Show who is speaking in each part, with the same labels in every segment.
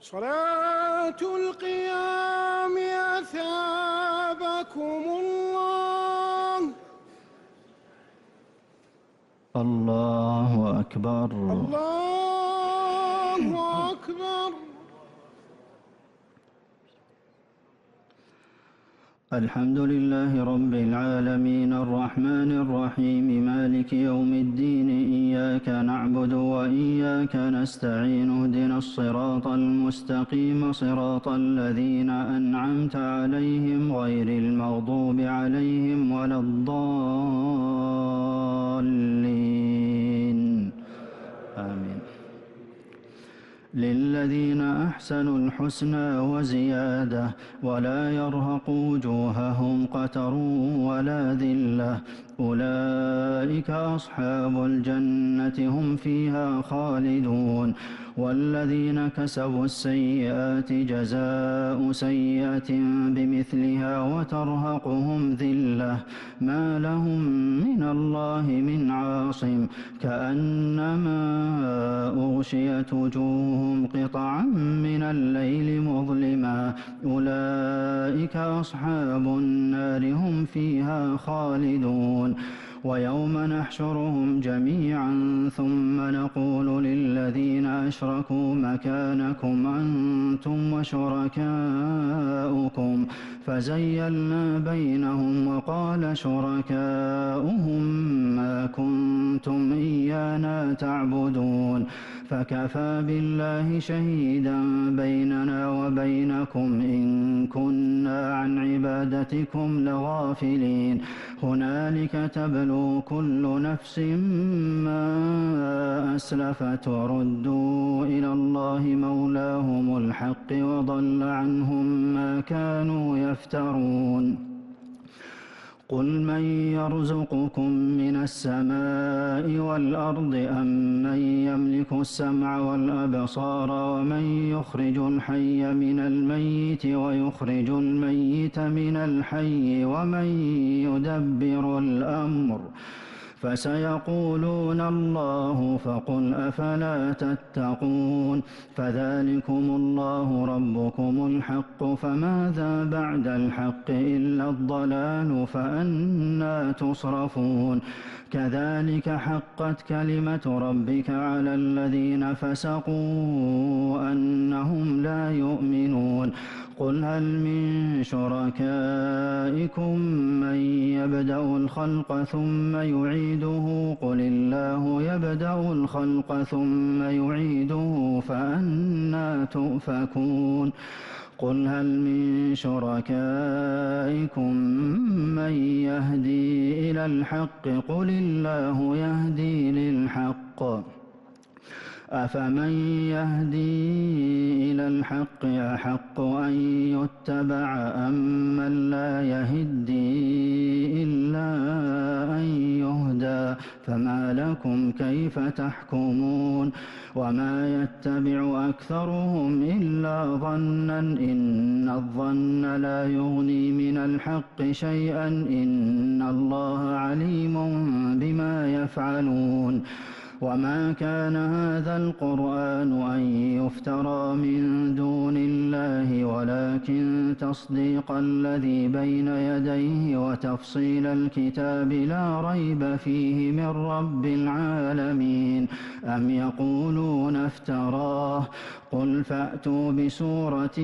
Speaker 1: صلاة القيام أثابكم الله.
Speaker 2: الله أكبر.
Speaker 1: الله أكبر.
Speaker 2: الحمد لله رب العالمين الرحمن الرحيم مالك يوم الدين إياك نعبد وإياك نستعين اهدنا الصراط المستقيم صراط الذين أنعمت عليهم غير المغضوب عليهم ولا الضالين آمين. للذين أحسنوا الحسنى وزيادة ولا يرهق وجوههم قتر ولا ذلة أولئك أصحاب الجنة هم فيها خالدون. والذين كسبوا السيئات جزاء سيئة بمثلها وترهقهم ذلة ما لهم من الله من عاصم كأنما أغشيت وجوههم قطعا من الليل مظلما أولئك أصحاب النار هم فيها خالدون. ويوم نحشرهم جميعا ثم نقول للذين أشركوا مكانكم أنتم وشركاؤكم فزيلنا بينهم وقال شركاؤهم ما كنتم إيانا تعبدون فكفى بالله شهيدا بيننا وبينكم إن كنا عن عبادتكم لغافلين. هنالك تبلو كل نفس ما أسلفت وردوا إلى الله مولاهم الحق وضل عنهم ما كانوا يفترون. قل من يرزقكم من السماء والأرض أم من يملك السمع والأبصار ومن يخرج الحي من الميت ويخرج الميت من الحي ومن يدبر الأمر فسيقولون الله فقل أفلا تتقون. فذلكم الله ربكم الحق فماذا بعد الحق إلا الضلال فأنى تصرفون. كذلك حقت كلمة ربك على الذين فسقوا أنهم لا يؤمنون. قل هل من شركائكم من يبدأ الخلق ثم يعيده قل الله يبدأ الخلق ثم يعيده فأنى تؤفكون. قل هل من شركائكم من يهدي إلى الحق قل الله يهدي للحق أفمن يهدي إلى الحق أحق أن يتبع أم من لا يهدي إلا أن يهدى فما لكم كيف تحكمون. وما يتبع أكثرهم إلا ظنا إن الظن لا يغني من الحق شيئا إن الله عليم بما يفعلون. وما كان هذا القرآن أن يفترى من دون الله ولكن تصديق الذي بين يديه وتفصيل الكتاب لا ريب فيه من رب العالمين. أم يقولون افتراه قل فأتوا بسورة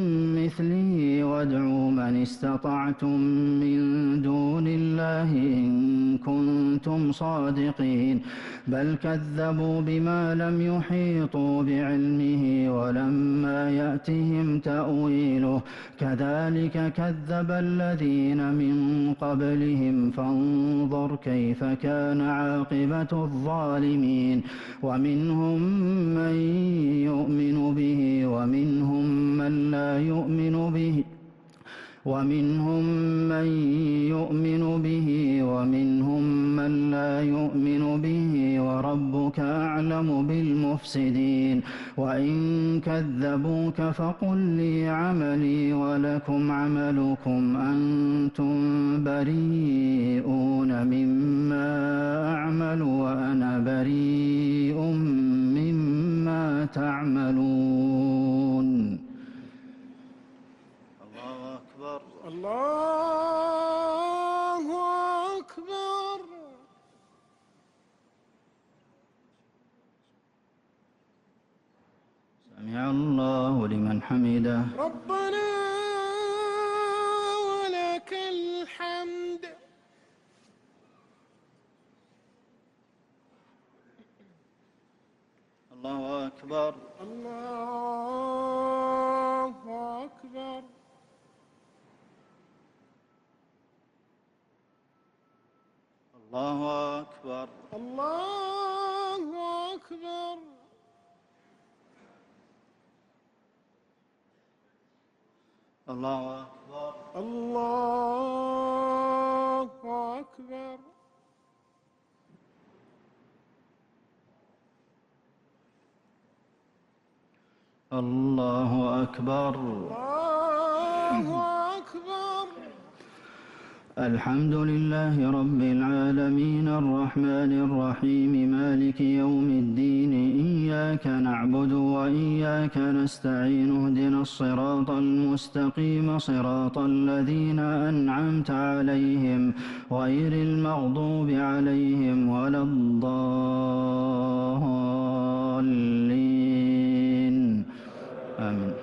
Speaker 2: مثله وادعوا من استطعتم من دون الله إن كنتم صادقين. بل كذبوا بما لم يحيطوا بعلمه ولما يأتهم تأويله كذلك كذب الذين من قبلهم فانظر كيف كان عاقبة الظالمين. ومنهم من يؤمن به ومنهم من لا يؤمن به ومنهم من يؤمن به ومنهم من لا يؤمن به وربك أعلم بالمفسدين. وإن كذبوك فقل لي عملي ولكم عملكم أنتم بريئون مما أعمل وأنا بريء مما تعملون. الله أكبر.
Speaker 1: الله أكبر.
Speaker 2: سمع الله لمن حمده.
Speaker 1: ربنا ولك الحمد.
Speaker 2: الله أكبر.
Speaker 1: الله أكبر.
Speaker 2: الله أكبر.
Speaker 1: الله أكبر.
Speaker 2: الله أكبر.
Speaker 1: الله أكبر.
Speaker 2: الله أكبر.
Speaker 1: الله أكبر.
Speaker 2: الحمد لله رب العالمين الرحمن الرحيم مالك يوم الدين إياك نعبد وإياك نستعين اهدنا الصراط المستقيم صراط الذين أنعمت عليهم غير المغضوب عليهم ولا الضالين آمين.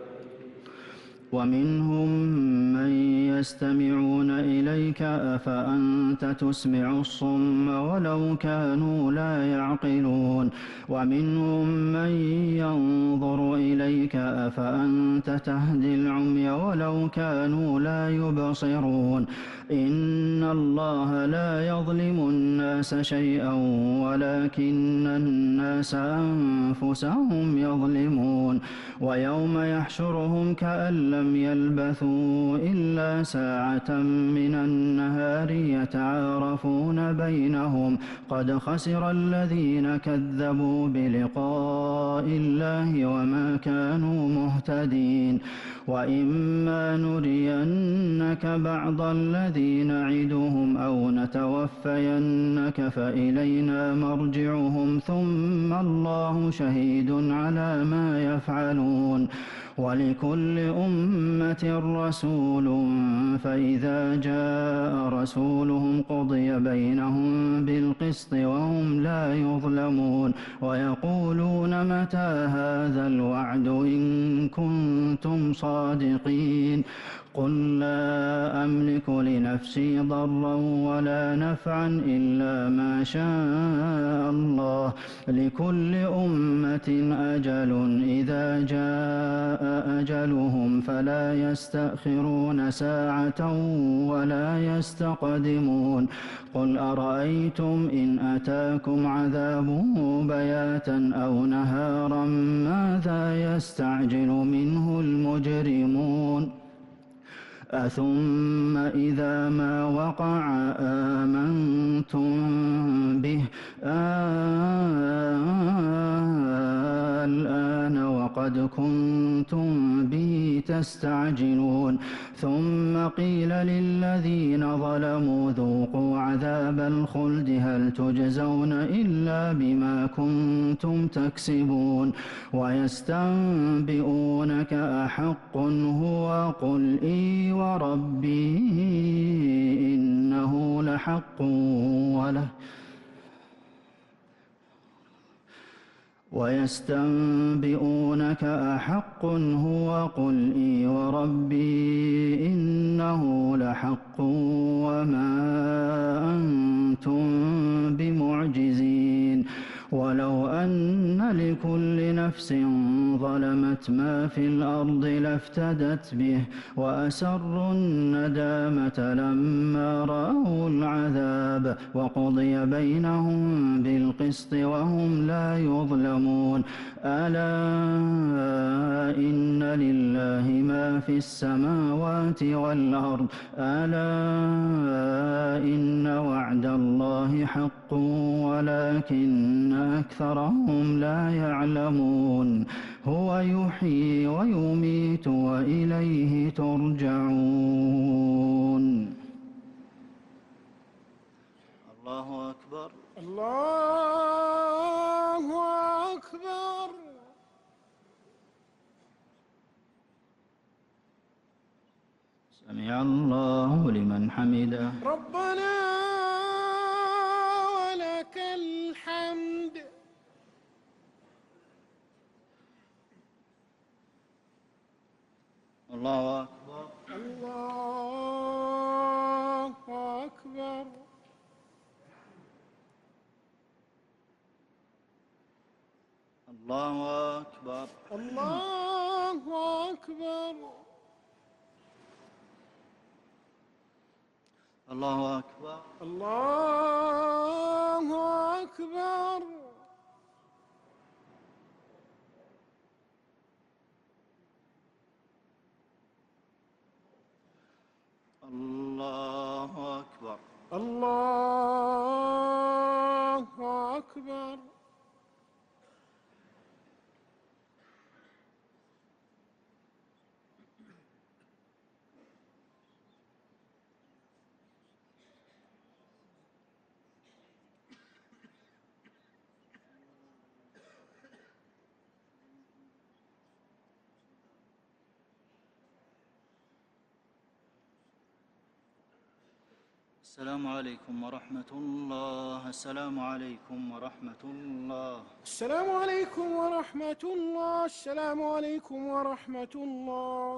Speaker 2: ومنهم من يستمعون إليك أفأنت تسمع الصم ولو كانوا لا يعقلون ومنهم من ينظر إليك أفأنت تهدي العمي ولو كانوا لا يبصرون إن الله لا يظلم الناس شيئا ولكن الناس أنفسهم يظلمون ويوم يحشرهم كأن لم يلبثوا إلا ساعة من النهار يتعارفون بينهم قد خسر الذين كذبوا بلقاء الله وما كانوا مهتدين وإما نرينك بعض الذي نعدهم أو نتوفينك فإلينا مرجعهم ثم الله شهيد على ما يفعلون ولكل أمة رسول فإذا جاء رسولهم قضي بينهم بالقسط وهم لا يظلمون ويقولون متى هذا الوعد إن كنتم صادقين قل لا أملك لنفسي ضرا ولا نفعا إلا ما شاء الله لكل أمة أجل إذا جاء أجلهم فلا يستأخرون ساعة ولا يستقدمون قل أرأيتم إن أتاكم عذابه بياتا أو نهارا ماذا يستعجل منه المجرمون أثم إذا ما وقع آمنتم به الآن وقد كنتم به تستعجلون ثم قيل للذين ظلموا ذوقوا عذاب الخلد هل تجزون إلا بما كنتم تكسبون ويستنبئونك أحق هو قل إي وربي إنه لحق ويستنبئونك أحق هو قل إي وربي إنه لحق وما أنتم بمعجزين ولو أن لكل نفس ظلمت ما في الأرض لافتدت به وأسروا الندامة لما رأوا العذاب وقضي بينهم بالقسط وهم لا يظلمون ألا إن لله ما في السماوات والأرض ألا إن وعد الله حق ولكن أكثرهم لا يعلمون هو يحيي ويميت وإليه ترجعون. الله أكبر.
Speaker 1: الله أكبر.
Speaker 2: سمع الله لمن حمده.
Speaker 1: ربنا ولك الحمد.
Speaker 2: الله أكبر.
Speaker 1: الله أكبر.
Speaker 2: الله أكبر.
Speaker 1: الله أكبر.
Speaker 2: الله أكبر.
Speaker 1: الله أكبر.
Speaker 2: الله أكبر.
Speaker 1: الله أكبر.
Speaker 2: السلام عليكم ورحمة الله. السلام عليكم ورحمة الله.
Speaker 1: السلام عليكم ورحمة الله. السلام عليكم ورحمة الله.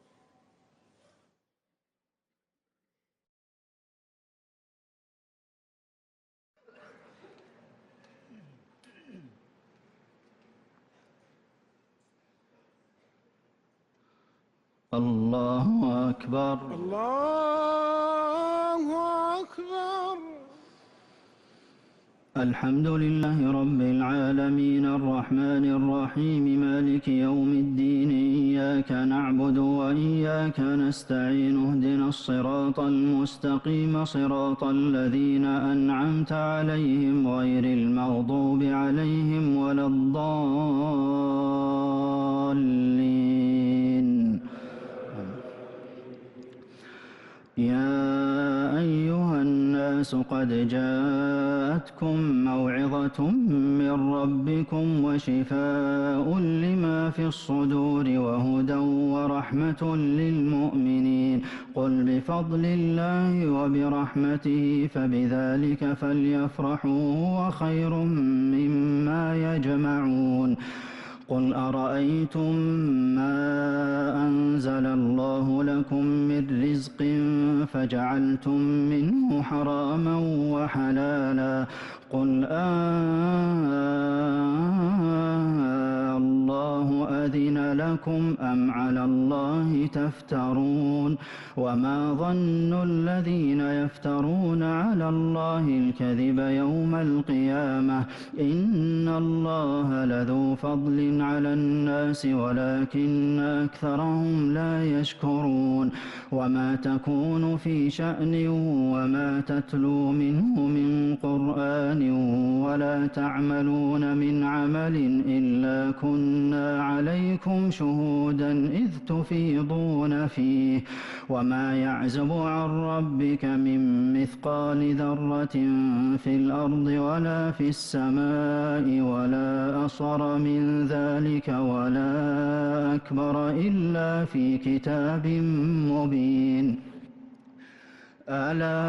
Speaker 2: الله أكبر.
Speaker 1: الله أكبر.
Speaker 2: الحمد لله رب العالمين الرحمن الرحيم مالك يوم الدين إياك نعبد وإياك نستعين اهدنا الصراط المستقيم صراط الذين أنعمت عليهم غير المغضوب عليهم ولا الضالين. يا أيها الناس قد جاءتكم موعظة من ربكم وشفاء لما في الصدور وهدى ورحمة للمؤمنين. قل بفضل الله وبرحمته فبذلك فليفرحوا هو خير مما يجمعون. قل أرأيتم ما أنزل الله لكم من رزق فجعلتم منه حراما وحلالا قل الله أذن لكم أم على الله تفترون. وما ظن الذين يفترون على الله الكذب يوم القيامة إن الله لذو فضل على الناس ولكن أكثرهم لا يشكرون. وما تكون في شأن وما تتلو منه من قرآن ولا تعملون من عمل إلا كنا عليكم شهودا إذ تفيضون فيه. وما يعزب عن ربك من مثقال ذرة في الأرض ولا في السماء ولا أصغر من ذلك ولا أكبر إلا في كتاب مبين. ألا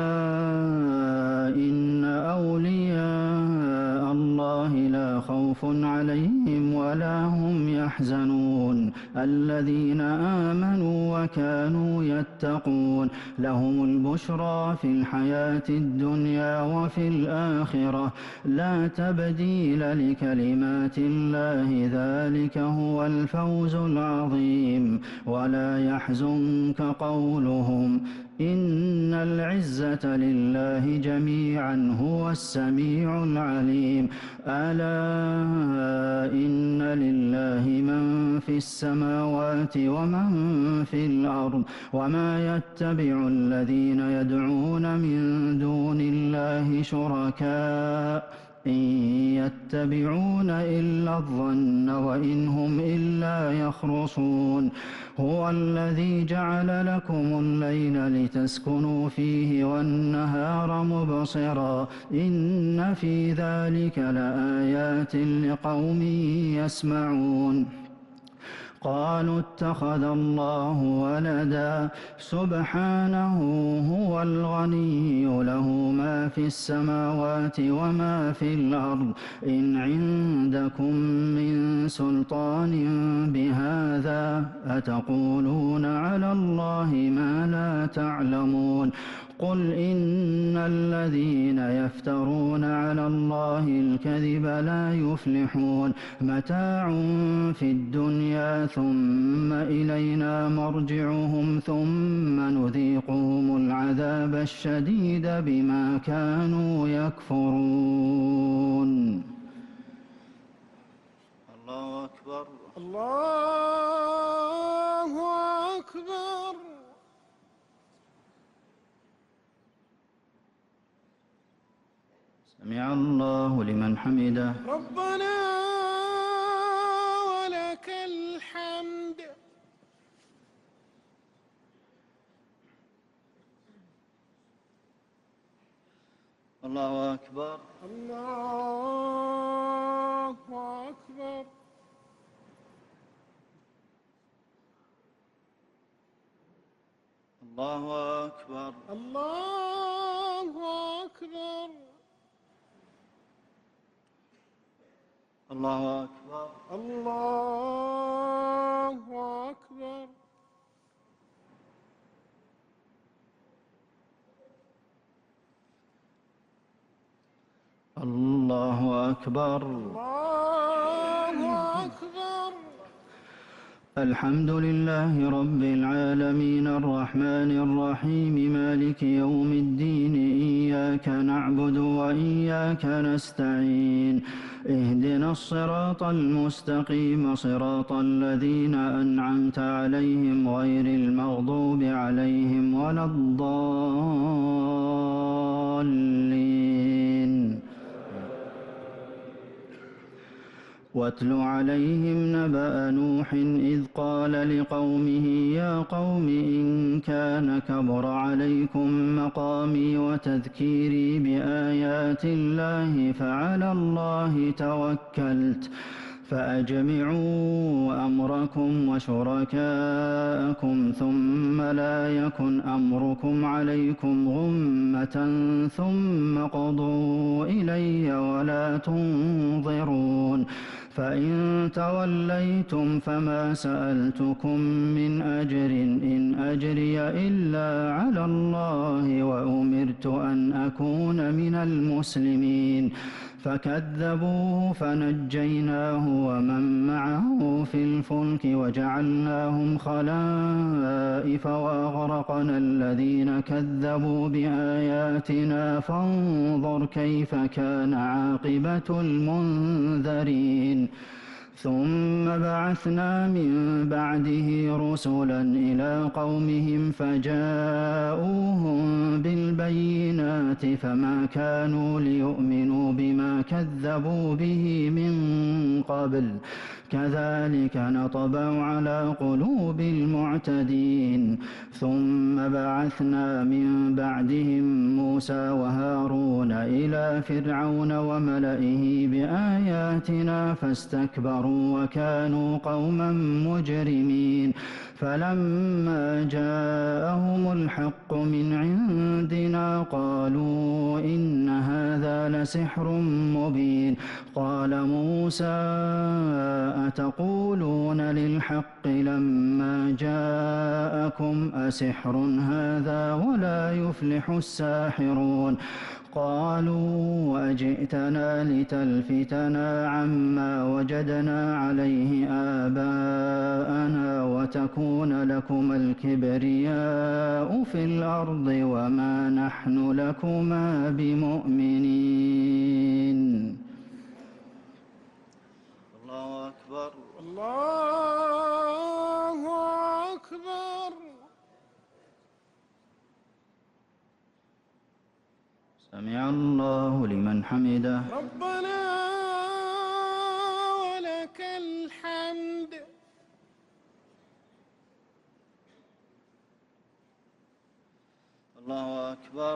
Speaker 2: إن أولياء الله لا خوف عليهم ولا هم يحزنون الذين آمنوا وكانوا يتقون لهم البشرى في الحياة الدنيا وفي الآخرة لا تبديل لكلمات الله ذلك هو الفوز العظيم. ولا يحزنك قولهم إن العزة لله جميعا هو السميع العليم. ألا إن لله من في السماوات ومن في الأرض وما يتبع الذين يدعون من دون الله شركاء إن يتبعون إلا الظن وإن هم إلا يخرصون. هو الذي جعل لكم الليل لتسكنوا فيه والنهار مبصرا إن في ذلك لآيات لقوم يسمعون.
Speaker 3: قالوا اتخذ الله ولدا سبحانه هو الغني له ما في السماوات وما في الأرض إن عندكم من سلطان بهذا أتقولون على الله ما لا تعلمون قل إن الذين يفترون على الله الكذب لا يفلحون متاع في الدنيا ثم إلينا مرجعهم ثم نذيقهم العذاب الشديد بما كانوا يكفرون.
Speaker 2: الله أكبر.
Speaker 1: الله أكبر.
Speaker 3: سمع الله لمن حمده.
Speaker 1: ربنا ولك الحمد.
Speaker 2: الله أكبر.
Speaker 1: الله أكبر.
Speaker 2: الله أكبر.
Speaker 1: الله أكبر.
Speaker 2: الله أكبر.
Speaker 1: الله أكبر.
Speaker 3: الله أكبر.
Speaker 1: الله أكبر.
Speaker 3: الحمد لله رب العالمين الرحمن الرحيم مالك يوم الدين إياك نعبد وإياك نستعين اهدنا الصراط المستقيم صراط الذين أنعمت عليهم غير المغضوب عليهم ولا الضالين. واتل عليهم نبأ نوح إذ قال لقومه يا قوم إن كان كبر عليكم مقامي وتذكيري بآيات الله فعلى الله توكلت فأجمعوا أمركم وشركاءكم ثم لا يكن أمركم عليكم غمة ثم قضوا إلي ولا تنظرون فإن توليتم فما سألتكم من أجر إن أجري إلا على الله وأمرت أن أكون من المسلمين فكذبوه فنجيناه ومن معه في الفلك وجعلناهم خلائف وأغرقنا الذين كذبوا بآياتنا فانظر كيف كان عاقبة المنذرين ثم بعثنا من بعده رسلا إلى قومهم فجاءوهم بالبينات فما كانوا ليؤمنوا بما كذبوا به من قبل كذلك نطبع على قلوب المعتدين ثم بعثنا من بعدهم موسى وهارون إلى فرعون وملئه بآياتنا فاستكبروا وكانوا قوما مجرمين فلما جاءهم الحق من عندنا قالوا إن هذا لسحر مبين قال موسى أتقولون للحق لما جاءكم أسحر هذا ولا يفلح الساحرون قالوا وأجئتنا لتلفتنا عما وجدنا عليه آباءنا وتكون لكما الكبرياء في الأرض وما نحن لكما بمؤمنين.
Speaker 2: الله أكبر.
Speaker 1: الله أكبر.
Speaker 3: سمع الله لمن حمده.
Speaker 1: ربنا ولك الحمد.
Speaker 2: الله أكبر.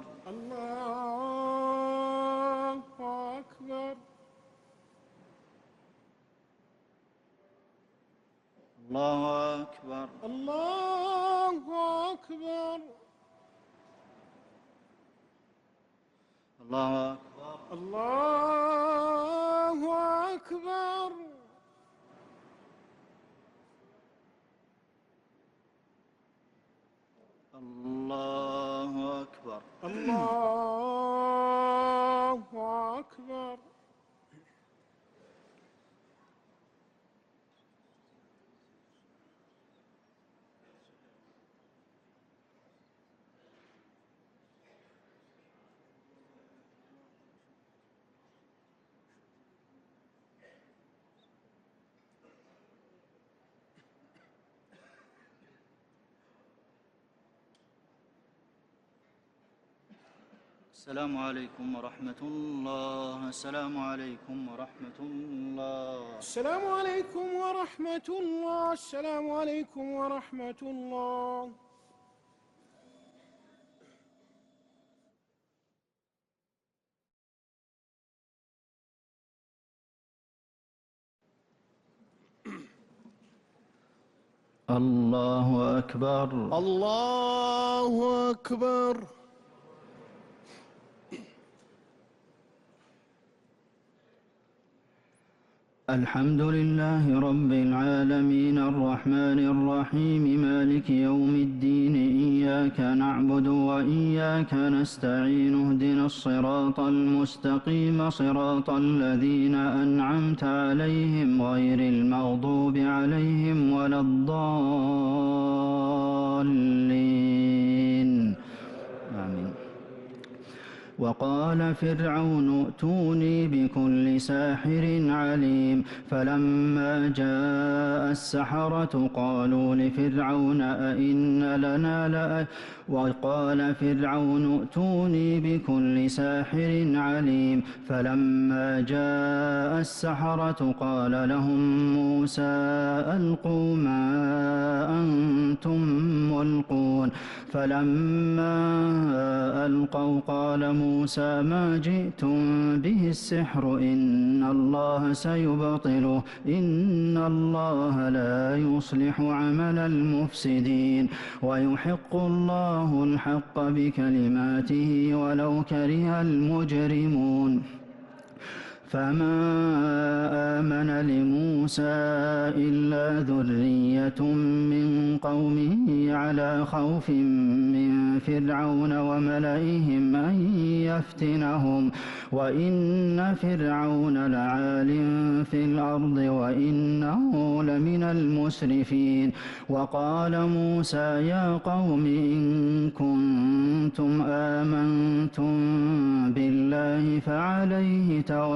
Speaker 1: الله أكبر.
Speaker 2: الله أكبر.
Speaker 1: الله أكبر.
Speaker 2: الله أكبر.
Speaker 1: الله أكبر.
Speaker 2: الله أكبر.
Speaker 1: الله أكبر.
Speaker 2: السلام عليكم ورحمة الله. السلام عليكم ورحمة الله.
Speaker 1: السلام عليكم ورحمة الله. السلام عليكم ورحمة الله.
Speaker 3: الله أكبر.
Speaker 1: الله أكبر.
Speaker 3: الحمد لله رب العالمين الرحمن الرحيم مالك يوم الدين إياك نعبد وإياك نستعين اهدنا الصراط المستقيم صراط الذين أنعمت عليهم غير المغضوب عليهم ولا الضالين آمين. وقال فرعون ائتوني بكل ساحر عليم فلما جاء السحرة قالوا لفرعون أئن لنا وقال فرعون ائتوني بكل ساحر عليم فلما جاء السحرة قال لهم موسى ألقوا ما أنتم ملقون فلما ألقوا قال موسى ما جئتم به السحر إن الله سيبطله إن الله لا يصلح عمل المفسدين ويحق الله الحق بكلماته ولو كره المجرمون فما آمن لموسى إلا ذرية من قومه على خوف من فرعون وملئهم أن يفتنهم وإن فرعون لعال في الأرض وإنه لمن المسرفين وقال موسى يا قوم إن كنتم آمنتم بالله فعليه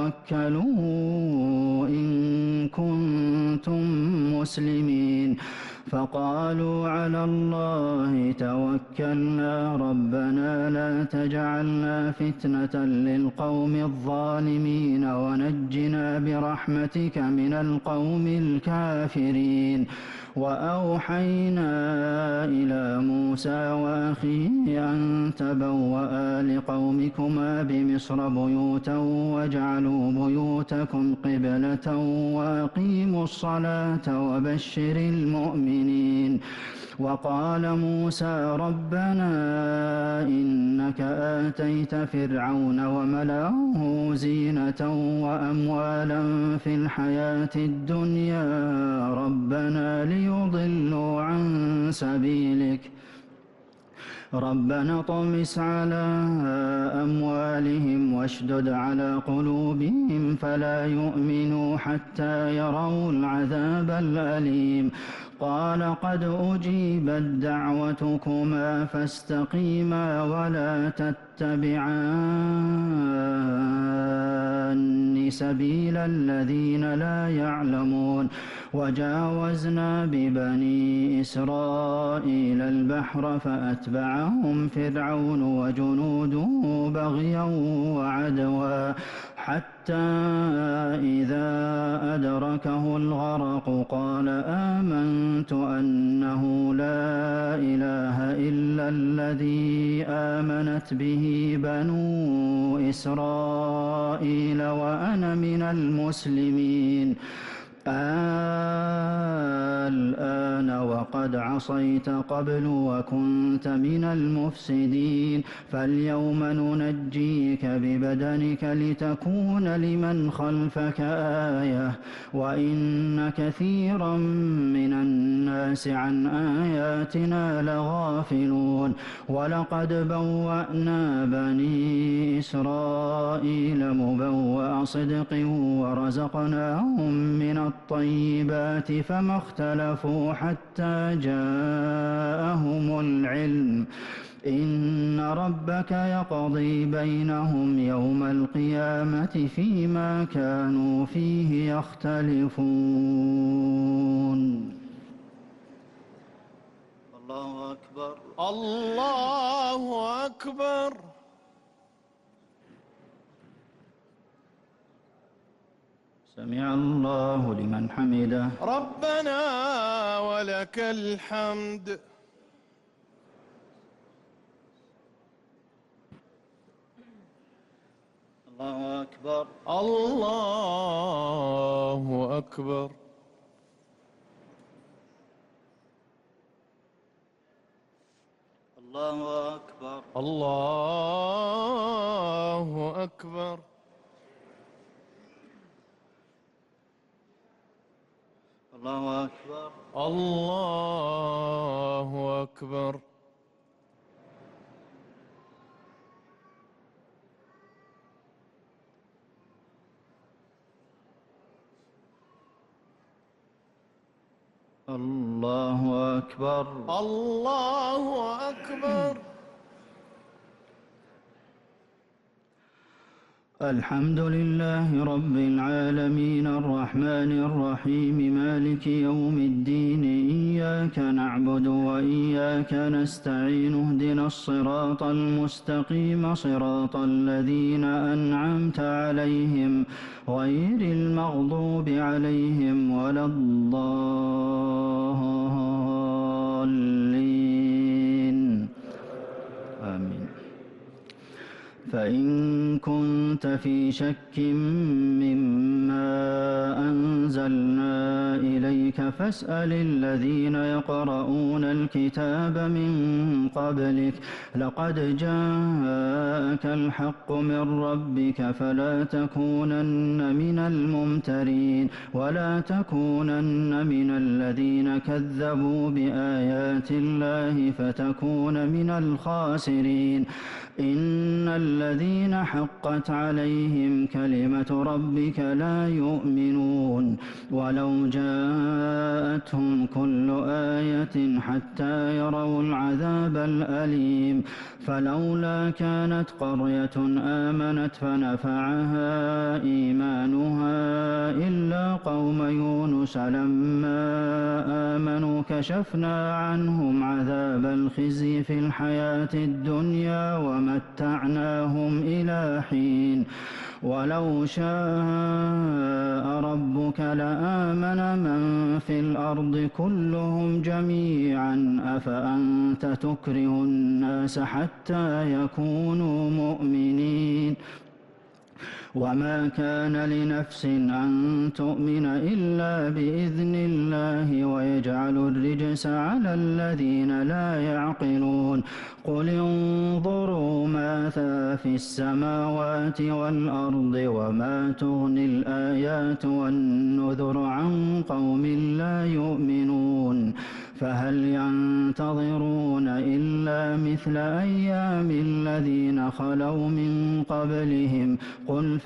Speaker 3: توكلوا إن كنتم مسلمين فقالوا على الله توكلنا ربنا لا تجعلنا فتنة للقوم الظالمين ونجنا برحمتك من القوم الكافرين وأوحينا إلى موسى وأخيه أن تبوأ لقومكما بمصر بيوتا واجعلوا بيوتكم قبلة وأقيموا الصلاة وبشر المؤمنين وقال موسى ربنا إنك آتيت فرعون وملأه زينة وأموالا في الحياة الدنيا ربنا ليضلوا عن سبيلك ربنا طمس على أموالهم واشدد على قلوبهم فلا يؤمنوا حتى يروا العذاب الأليم قال قد أجيبت دعوتكما فاستقيما ولا تتبعان سبيل الذين لا يعلمون وجاوزنا ببني إسرائيل البحر فأتبعهم فرعون وجنوده بغيا وعدوا حتى إذا أدركه الغرق قال آمنت أنه لا إله إلا الذي آمنت به بنو إسرائيل وأنا من المسلمين لقد عصيت قبل وكنت من المفسدين فاليوم ننجيك ببدنك لتكون لمن خلفك آية وإن كثيرا من الناس عن آياتنا لغافلون ولقد بوأنا بني إسرائيل مبوأ صدق ورزقناهم من الطيبات فما اختلفوا حتى جاءهم العلم إن ربك يقضي بينهم يوم القيامة فيما كانوا فيه يختلفون.
Speaker 2: الله أكبر.
Speaker 1: الله أكبر.
Speaker 3: سمع الله لمن حمده.
Speaker 1: ربنا ولك الحمد.
Speaker 2: الله أكبر.
Speaker 1: الله أكبر.
Speaker 2: الله أكبر.
Speaker 1: الله أكبر.
Speaker 2: الله أكبر.
Speaker 1: الله أكبر.
Speaker 3: الله أكبر.
Speaker 1: الله أكبر.
Speaker 3: الحمد لله رب العالمين الرحمن الرحيم مالك يوم الدين إياك نعبد وإياك نستعين اهدنا الصراط المستقيم صراط الذين أنعمت عليهم غير المغضوب عليهم ولا الضالين آمين. فإن كنت في شك مما أنزلنا إليك فاسأل الذين يقرؤون الكتاب من قبلك لقد جاءك الحق من ربك فلا تكونن من الممترين ولا تكونن من الذين كذبوا بآيات الله فتكون من الخاسرين. إن الذين حقت عليهم كلمة ربك لا يؤمنون ولو جاءتهم كل آية حتى يروا العذاب الأليم فلولا كانت قرية آمنت فنفعها إيمانها إلا قوم يونس لما آمنوا كشفنا عنهم عذاب الخزي في الحياة الدنيا ومتعناهم إلى حين ولو شاء ربك لآمن من في الأرض كلهم جميعا أفأنت تكره الناس حتى يكونوا مؤمنين وما كان لنفس أن تؤمن إلا بإذن الله ويجعل الرجس على الذين لا يعقلون قل انظروا ماذا في السماوات والأرض وما تغني الآيات والنذر عن قوم لا يؤمنون فهل ينتظرون إلا مثل أيام الذين خلوا من قبلهم قل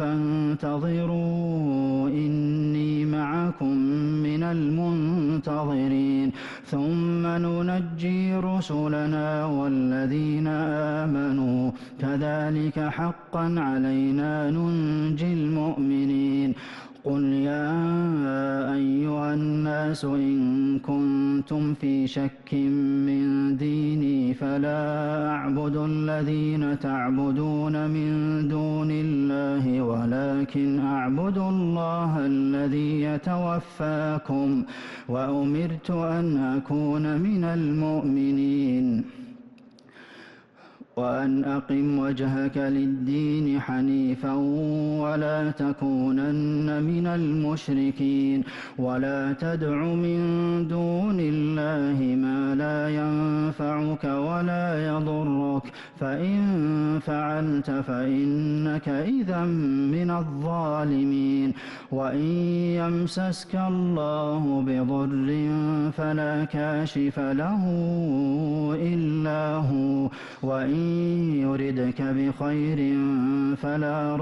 Speaker 3: فانتظروا إني معكم من المنتظرين ثم ننجي رسلنا والذين آمنوا كذلك حقا علينا ننجي المؤمنين قل يا أيها الناس إن كنتم في شك من ديني فلا أعبد الذين تعبدون من دون الله ولكن أعبد الله الذي يتوفاكم وأمرت أن أكون من المؤمنين وأن أقم وجهك للدين حنيفا ولا تكونن من المشركين ولا تدع من دون الله فعلت فإنك إذا من الظالمين وإن يمسسك الله بضر فلا كاشف له إلا هو وإن يردك بخير فلا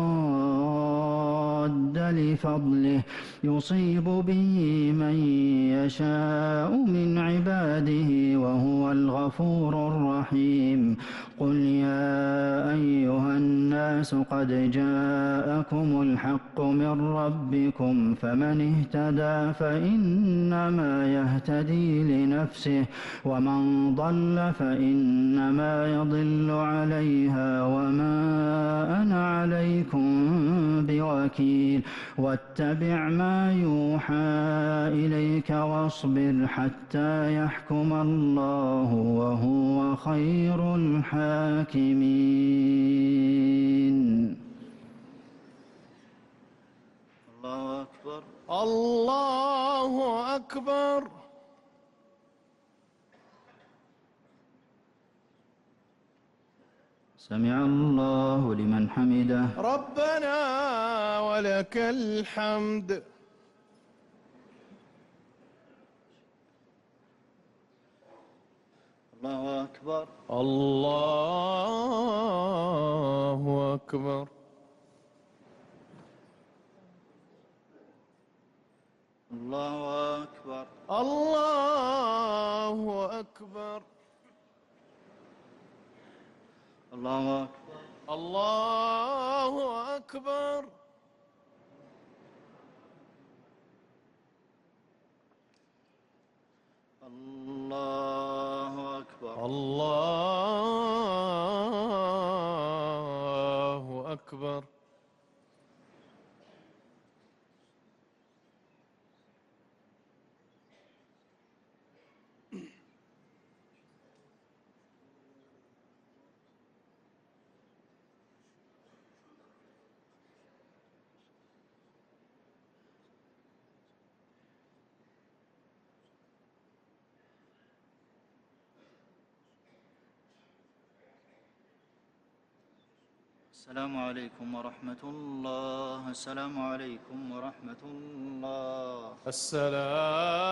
Speaker 3: راد لفضله يصيب به من يشاء من عباده وهو الغفور الرحيم قل يا أيها الناس قد جاءكم الحق من ربكم فمن اهتدى فإنما يهتدي لنفسه ومن ضل فإنما يضل عليها وما أنا عليكم بوكيل واتبع ما يوحى إليك واصبر حتى يحكم الله وهو خير الحاكمين.
Speaker 2: الله أكبر.
Speaker 1: الله أكبر.
Speaker 3: سمع الله لمن حمده.
Speaker 1: ربنا ولك الحمد.
Speaker 2: الله أكبر.
Speaker 1: الله أكبر.
Speaker 2: الله أكبر.
Speaker 1: الله أكبر.
Speaker 2: الله أكبر.
Speaker 1: الله أكبر.
Speaker 2: الله أكبر.
Speaker 1: الله أكبر.
Speaker 2: السلام عليكم ورحمة الله. السلام عليكم ورحمة الله.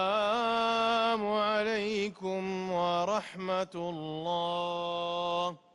Speaker 1: السلام عليكم ورحمة الله.